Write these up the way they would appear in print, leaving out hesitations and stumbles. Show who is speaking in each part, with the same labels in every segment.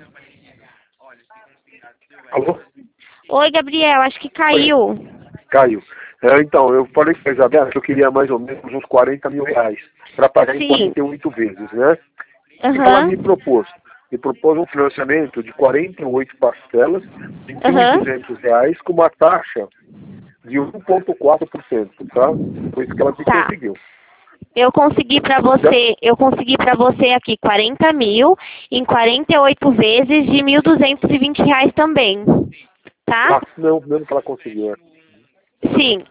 Speaker 1: Alô?
Speaker 2: Oi, Gabriel, acho que caiu.
Speaker 1: Caiu. Então, eu falei com a Isabela que eu queria mais ou menos uns 40 mil reais para pagar em
Speaker 2: Sim.
Speaker 1: 48 vezes, né? O que ela me propôs? Me propôs um financiamento de 48 parcelas de R$ 1.200 reais com uma taxa de 1,4%, tá? Foi isso que ela me conseguiu.
Speaker 2: Eu consegui para você aqui 40 mil em 48 vezes de R$ 1.220 reais também, tá?
Speaker 1: Ah, não, mesmo que ela conseguiu.
Speaker 2: Sim,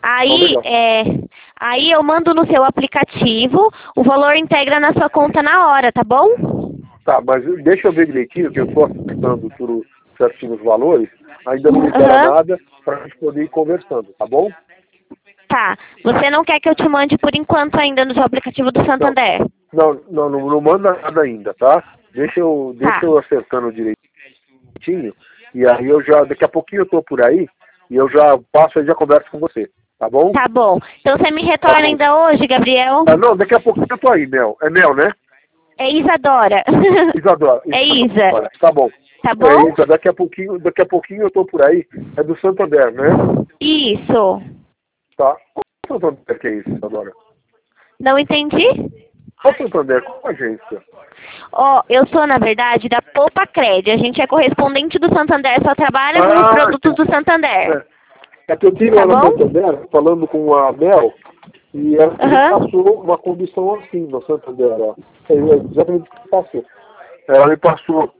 Speaker 2: aí eu mando no seu aplicativo, o valor integra na sua conta na hora, tá bom?
Speaker 1: Tá, mas deixa eu ver direitinho, que eu estou acertando tudo certinho os valores, ainda não libera nada para a gente poder ir conversando, tá bom?
Speaker 2: Tá. Você não quer que eu te mande por enquanto ainda no seu aplicativo do Santander?
Speaker 1: Não manda nada ainda, tá? Deixa eu acertando direitinho, e aí daqui a pouquinho eu tô por aí, e eu já passo e já converso com você, tá bom?
Speaker 2: Tá bom. Então você me retorna ainda hoje, Gabriel?
Speaker 1: Não, daqui a pouquinho eu tô aí, Mel. É Mel, né?
Speaker 2: É Isadora.
Speaker 1: Isadora.
Speaker 2: É Isa.
Speaker 1: Tá bom.
Speaker 2: Tá bom?
Speaker 1: Isa, daqui a pouquinho eu tô por aí. É do Santander, né?
Speaker 2: Isso.
Speaker 1: Tá. Qual Santander que é isso, Isadora?
Speaker 2: Não entendi?
Speaker 1: Qual Santander? Qual agência?
Speaker 2: Eu sou, na verdade, da Poupa Cred. A gente é correspondente do Santander, só trabalha com os produtos do Santander.
Speaker 1: É que eu tive lá no Santander, falando com a Mel, e ela me passou uma condição assim no Santander, ó. É exatamente o que passou. Ela me passou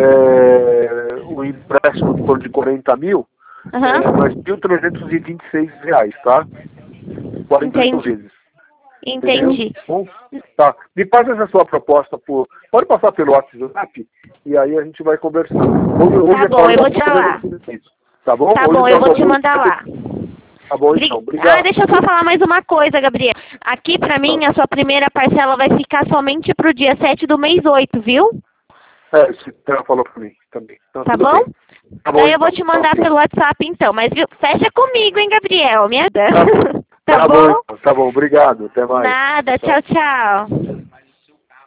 Speaker 1: o empréstimo de torno de 40 mil, mas R$ 1.326 reais, tá? 48 vezes.
Speaker 2: Entendi.
Speaker 1: Bom, tá. Me passa essa sua proposta pode passar pelo WhatsApp e aí a gente vai conversando.
Speaker 2: Tá bom, eu vou te falar.
Speaker 1: Tá bom?
Speaker 2: Tá bom, eu vou te mandar lá.
Speaker 1: Tá bom, então. Obrigado.
Speaker 2: Deixa eu só falar mais uma coisa, Gabriel. Aqui pra mim, a sua primeira parcela vai ficar somente pro dia 7 do mês 8, viu?
Speaker 1: Você falou pra mim também. Então,
Speaker 2: tá bom?
Speaker 1: Tá bom?
Speaker 2: Daí eu vou te mandar pelo WhatsApp então, mas viu, fecha comigo, hein, Gabriel, me ajuda.
Speaker 1: Tá bom, obrigado, até mais.
Speaker 2: Nada, tchau, tchau.